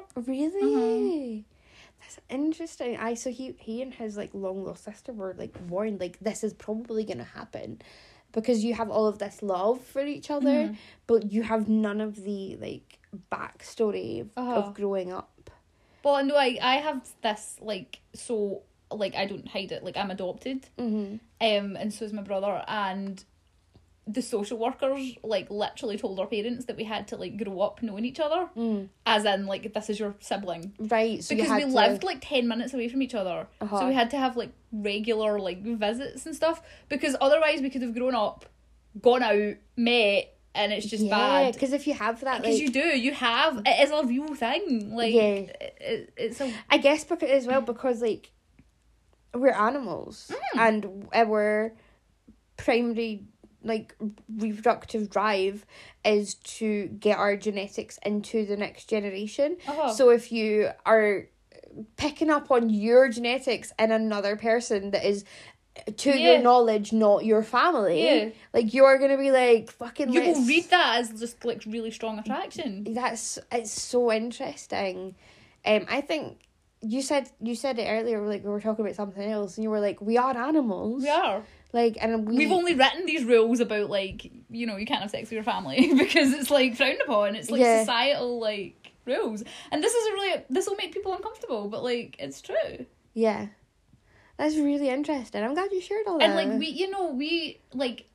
Really? That's interesting. I so he he and his like long lost sister were like warned like this is probably gonna happen because you have all of this love for each other, but you have none of the like backstory of, Uh-huh. of growing up. Well, no, I, I have this, like, so, like, I don't hide it, like, I'm adopted, Mm-hmm. um, and so is my brother, and the social workers, like, literally told our parents that we had to, like, grow up knowing each other, Mm. as in, like, this is your sibling. Right. So Because you we had to, lived, like, ten minutes away from each other, Uh-huh. so we had to have, like, regular, like, visits and stuff, because otherwise we could have grown up, gone out, met, and it's just yeah, bad. because if you have that, Because like, you do, you have, it is a real thing, like, Yeah. it, it, it's a... I guess because as well because like we're animals Mm. and our primary like reproductive drive is to get our genetics into the next generation. Uh-huh. So if you are picking up on your genetics in another person that is to Yeah. your knowledge not your family, Yeah. like you're gonna be like fucking You let's- will read that as just, like, really strong attraction. that's it's so interesting. Um, I think you said you said it earlier. Like we were talking about something else, and you were like, "We are animals." We are. Like, and we We've only written these rules about, like, you know, you can't have sex with your family because it's, like, frowned upon. It's, like, Yeah. societal, like, rules. And this is a really, this will make people uncomfortable, but, like, it's true. yeah, that's really interesting. I'm glad you shared all And, that. like, we, you know, we, like,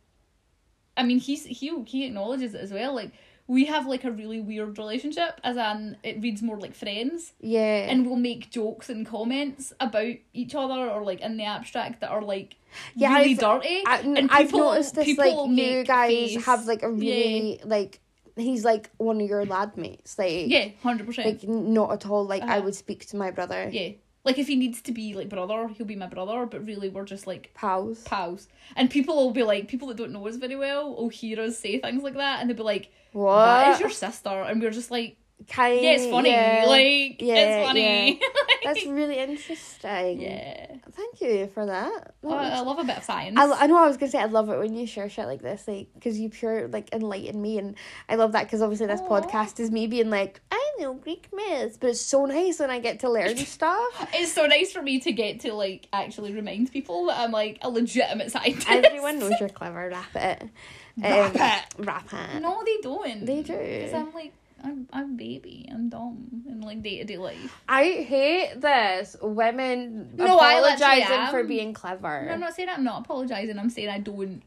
I mean, he's, he, he acknowledges it as well, like, we have, like, a really weird relationship, as in, it reads more like friends. yeah, And we'll make jokes and comments about each other, or, like, in the abstract that are, like, Yeah, really I've- dirty. I, and I've people, noticed this. people Like, you make guys face. have like a really like he's like one of your lad mates. Like, Yeah, one hundred percent. like not at all. Like, I Uh-huh. would speak to my brother. Yeah. Like, if he needs to be, like, brother, he'll be my brother, but really we're just, like, Pals. pals. And people will be like, people that don't know us very well will hear us say things like that, and they'll be like, What? that is your sister. And we're just like, Kind, yeah, it's funny. yeah. Like, Yeah, it's funny. yeah. That's really interesting. Yeah. Thank you for that. Oh, That I was- love a bit of science. I, I know I was gonna say I love it when you share shit like this, like, because you pure like enlighten me, and I love that because obviously this Aw. podcast is me being like, I know Greek myths, but it's so nice when I get to learn stuff. It's so nice for me to get to, like, actually remind people that I'm, like, a legitimate scientist. Everyone knows you're clever. Rap it. Rap Um, it. Rap it. No, they don't. They do. Because I'm, like, I'm, I'm baby. I'm dumb in, like, day-to-day life. I hate this women No, I literally apologizing for am. being clever. No, I'm not saying I'm not apologising. I'm saying I don't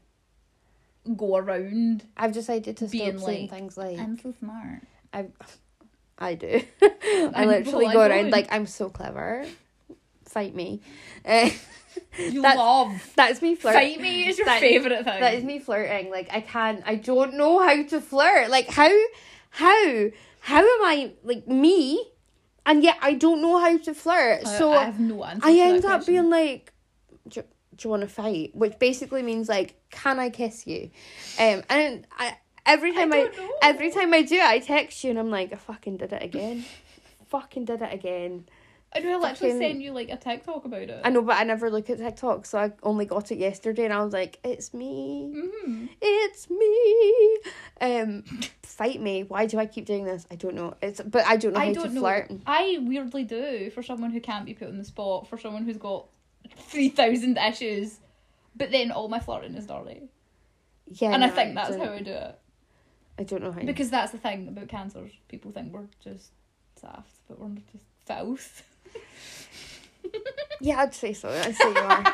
go around I've decided to being stop saying like, things like I'm so smart. I, I do. I I- literally well, I go don't. around like I'm so clever. Fight me. Uh, You That's- love. that's me flirting. Fight me is your That- favourite thing. That is me flirting. Like I can't. I don't know how to flirt. Like how, how, how am I like me, and yet I don't know how to flirt. I, so I have no answer I to end that up question. being like, do, do you want to fight? Which basically means like, can I kiss you? Um, and I every time I, don't know. every time I do it, I text you and I'm like, I fucking did it again. fucking did it again. I know I literally fucking- sent you like a TikTok about it. I know, but I never look at TikTok, so I only got it yesterday, and I was like, it's me. Mm-hmm. It's me. Um, fight me. Why do I keep doing this? I don't know. It's but I don't know how I to don't know. flirt. I weirdly do for someone who can't be put on the spot, for someone who's got three thousand issues, but then all my flirting is dirty. Yeah, and I no, think that's don't- how I do it. I don't know how. Because that's the thing about cancers. People think we're just soft, but we're just filth. Yeah, I'd say so. I'd say you are.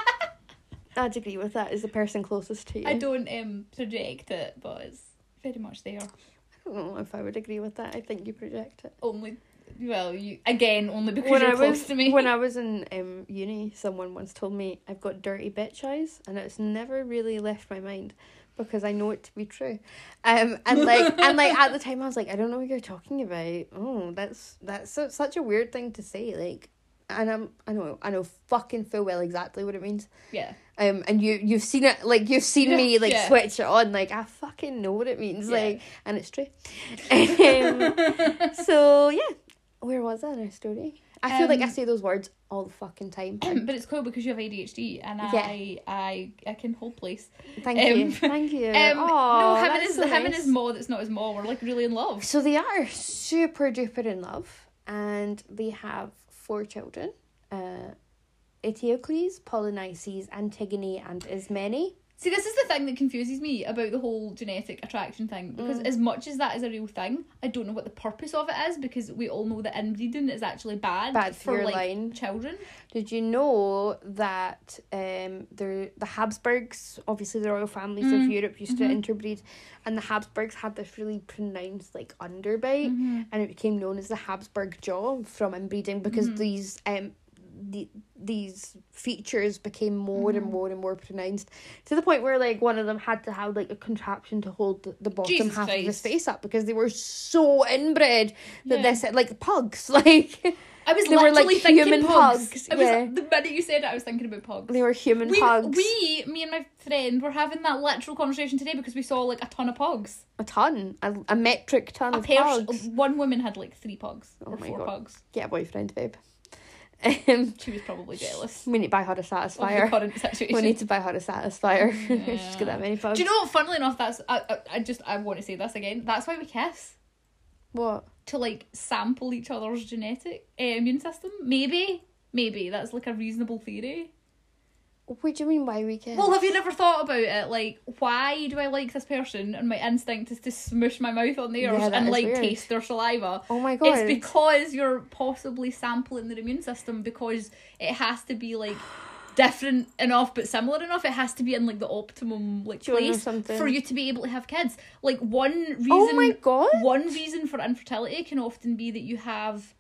I'd agree with that. As the person closest to you. I don't um project it, but it's very much there. I don't know if I would agree with that. I think you project it. Only, well, you again only because When you're I close was to me. when I was in um, uni, someone once told me I've got dirty bitch eyes, and it's never really left my mind because I know it to be true. Um, and like and like at the time I was like, I don't know what you're talking about. Oh, that's that's so, such a weird thing to say. Like, and I'm I know I know fucking full well exactly what it means. yeah. Um, and you you've seen it, like you've seen me like Yeah. switch it on, like I fucking know what it means, Yeah. like, and it's true. Um, so yeah, where was I in our story? I feel like I Um, say those words all the fucking time. But it's cool because you have A D H D, and Yeah. I, I, I can hold place. Thank um, you, thank you. Um, Aw, no, him and that's his, so him and nice. his mo that's not his mo. We're like really in love. So they are super duper in love, and they have four children. Uh, Eteocles, Polynices, Antigone, and Ismene. See, this is the thing that confuses me about the whole genetic attraction thing, because Mm. as much as that is a real thing, I don't know what the purpose of it is, because we all know that inbreeding is actually bad, Bad for for your like line. children. Did you know that um the the Habsburgs, obviously the royal families Mm. of Europe, used to Mhm. interbreed, and the Habsburgs had this really pronounced like underbite, Mm-hmm. and it became known as the Habsburg jaw from inbreeding because Mhm. these um the these features became more and Mhm. more and more pronounced to the point where like one of them had to have like a contraption to hold the, the bottom Jesus half of his Christ. face up because they were so inbred that Yeah. this like pugs like I was They were, literally like, thinking human pugs. pugs, I was, yeah. The minute you said it, I was thinking about pugs. they were human we, pugs. we, me and my friend, were having that literal conversation today because we saw like a ton of pugs. A ton, a, a metric ton A of pair. pugs. One woman had like three pugs Oh or my four God. pugs. Get a boyfriend, babe. Um, She was probably jealous we need to buy her a of the satisfier. current situation. We need to buy her a satisfier. Yeah. She's got that many pugs. Do you know what? Funnily enough, that's I, I. I just I want to say this again. That's why we kiss, What? to like sample each other's genetic uh, immune system. Maybe, maybe that's like a reasonable theory. What do you mean why we kiss? Well, have you never thought about it? Like, why do I like this person? And my instinct is to smush my mouth on theirs Yeah, that and is like weird. taste their saliva. Oh my god. It's because you're possibly sampling their immune system, because it has to be like different enough but similar enough. It has to be in like the optimum like Do you wanna know place something? for you to be able to have kids. Like one reason Oh my god. one reason for infertility can often be that you have,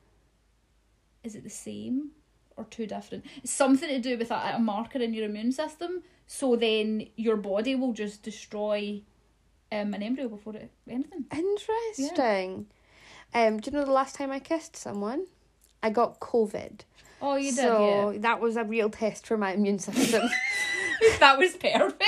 is it the same or two different? It's something to do with a, a marker in your immune system, so then your body will just destroy um, an embryo before it anything. Interesting. Yeah. Um, do you know the last time I kissed someone? I got COVID. Oh, you did, so yeah. that was a real test for my immune system. That was perfect.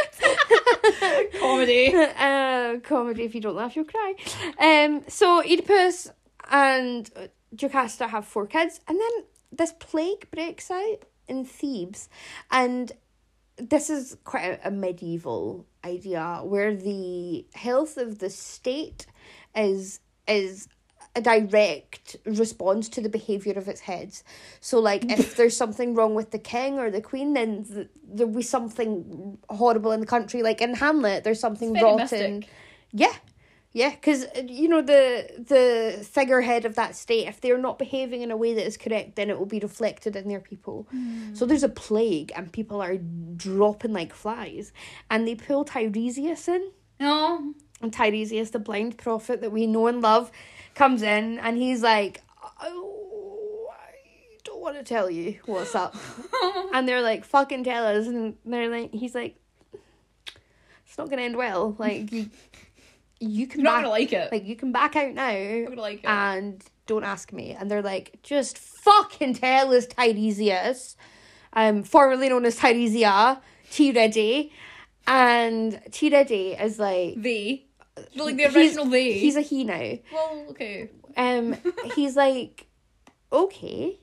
Comedy. Uh, comedy. If you don't laugh, you'll cry. Um, so Oedipus and Jocasta have four kids, and then this plague breaks out in Thebes, and this is quite a, a medieval idea where the health of the state is is a direct response to the behaviour of its heads. So, like, if there's something wrong with the king or the queen, then th- there'll be something horrible in the country. Like, in Hamlet, there's something Very rotten. mystic. Yeah. Yeah, because, you know, the the figurehead of that state, if they're not behaving in a way that is correct, then it will be reflected in their people. Mm. So there's a plague, and people are dropping like flies. And they pull Tiresias in. Oh. And Tiresias, the blind prophet that we know and love, comes in, and he's like, oh, I don't want to tell you what's up. And they're like, fucking tell us. And they're like, he's like, it's not going to end well. Like, you... You can You're not back, gonna like it. Like, you can back out now. I'm gonna like it. And don't ask me. And they're like, just fucking tell us, Tiresias. Um, formerly known as Tiresia. Tirede. And Tirede is like... They. Like the original he's, they. He's a he now. Well, okay. Um, he's like, okay,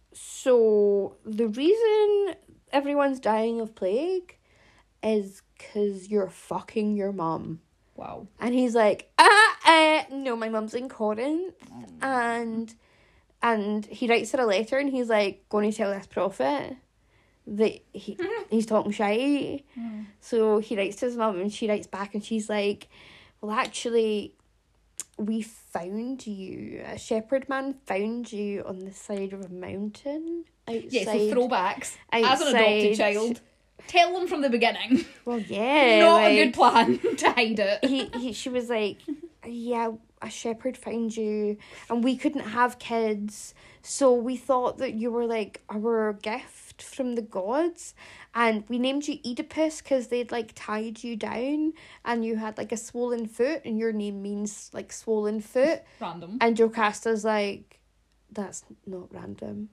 so the reason everyone's dying of plague is because you're fucking your mum. Wow. And he's like, ah, uh, no, my mum's in Corinth. And and he writes her a letter, and he's like, going to tell this prophet that he he's talking shite. Mm. So he writes to his mum, and she writes back, and she's like, well, actually, we found you. A shepherd man found you on the side of a mountain outside. Yeah, so throwbacks. Outside. As an adopted child. Tell them from the beginning. Well, yeah. Not like, a good plan to hide it. He, he, she was like, yeah, a shepherd found you, and we couldn't have kids, so we thought that you were like our gift from the gods, and we named you Oedipus because they'd like tied you down, and you had like a swollen foot, and your name means like swollen foot. Random. And Jocasta's like, that's not random.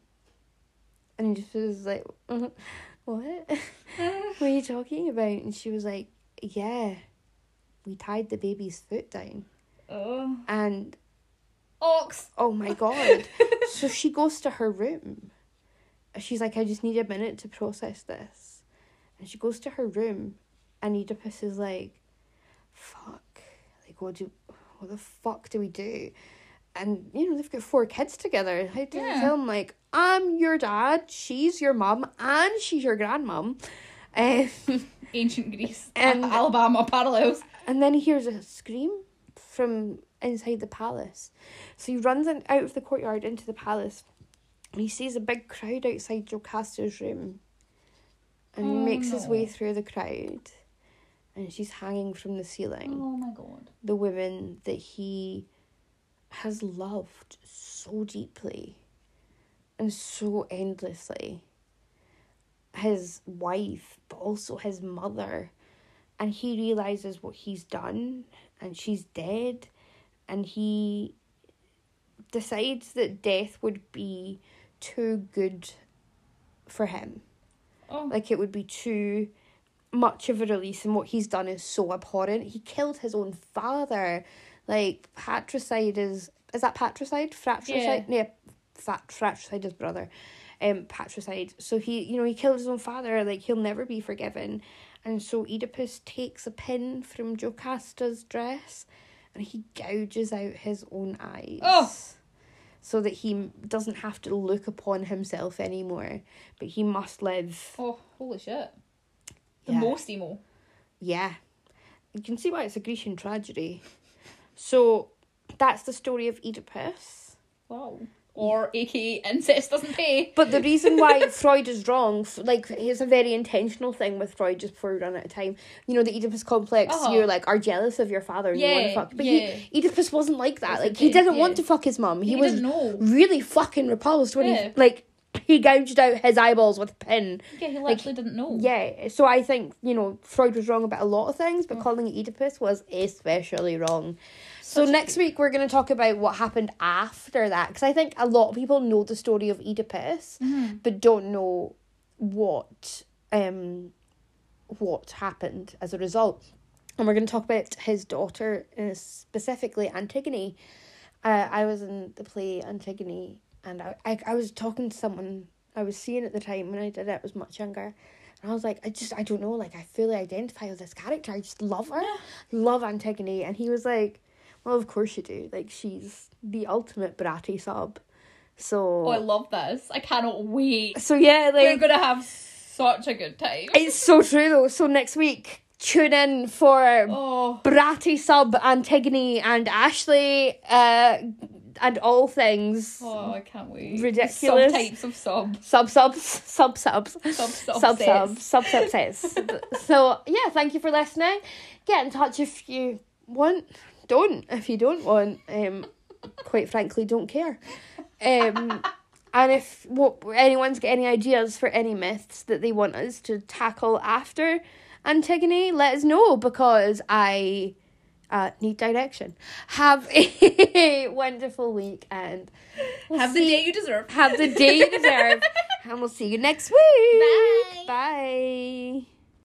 And he just was like, uh, what? What are you talking about? And she was like, yeah, we tied the baby's foot down. Oh. And Ox. oh my god. So she goes to her room. She's like, I just need a minute to process this. And she goes to her room, and Oedipus is like, fuck. Like, what do what the fuck do we do? And, you know, they've got four kids together. How do Yeah. you tell them, like, I'm your dad, she's your mum, and she's your grandmum. Um, Ancient Greece. And- Alabama parallels. and then he hears a scream from inside the palace. So he runs in, out of the courtyard into the palace, and he sees a big crowd outside Jocasta's room. And he Oh, makes his way no. through the crowd, and she's hanging from the ceiling. Oh my god. The women that he has loved so deeply and so endlessly. His wife, but also his mother. And he realises what he's done, and she's dead, and he decides that death would be too good for him. Oh. Like, it would be too much of a release, and what he's done is so abhorrent. He killed his own father. Like, patricide is... Is that patricide? Fratricide? Yeah. Fat, fratricide is brother. Um, patricide. So he, you know, he killed his own father. Like, he'll never be forgiven. And so Oedipus takes a pin from Jocasta's dress, and he gouges out his own eyes. Oh! So that he doesn't have to look upon himself anymore, but he must live. Oh, holy shit. The Yeah. most emo. Yeah. You can see why it's a Grecian tragedy. So, that's the story of Oedipus. Wow. Or, A K A, incest doesn't pay. But the reason why Freud is wrong, f- like, it's a very intentional thing with Freud, just before we run out of time. You know, the Oedipus complex, Uh-huh. you're, like, are jealous of your father and you want to Yeah, fuck. But yeah. he, Oedipus wasn't like that. That's Like, okay, he didn't yeah. want to fuck his mum. He, He was didn't know. really fucking repulsed when Yeah. he, like, he gouged out his eyeballs with a pin. Yeah, he literally didn't know. Yeah, so I think, you know, Freud was wrong about a lot of things, but Oh. calling it Oedipus was especially wrong. So Such a next good- week we're going to talk about what happened after that, because I think a lot of people know the story of Oedipus, Mhm. but don't know what um what happened as a result. And we're going to talk about his daughter, uh, specifically Antigone. Uh, I was in the play Antigone, and I, I I was talking to someone I was seeing at the time when I did it. I was much younger, and I was like, I just I don't know, like I fully identify with this character. I just love her, love Antigone. And he was like, well, of course you do. Like, she's the ultimate bratty sub. So Oh, I love this. I cannot wait. so yeah, We're like gonna have such a good time. it's so true though. So next week, tune in for Oh, bratty sub Antigone and Ashley, uh, and all things oh, I can't wait. Ridiculous. Subtypes of sub. sub subs sub subs Sub sub sub subs sub subsets. So yeah, thank you for listening. Get in touch if you want. Don't if you don't want. Um, quite frankly, don't care. Um. And if what anyone's got any ideas for any myths that they want us to tackle after Antigone, let us know, because I uh, need direction. Have a wonderful week, and we'll Have the see- day you deserve. have the day you deserve, and we'll see you next week. Bye. Bye.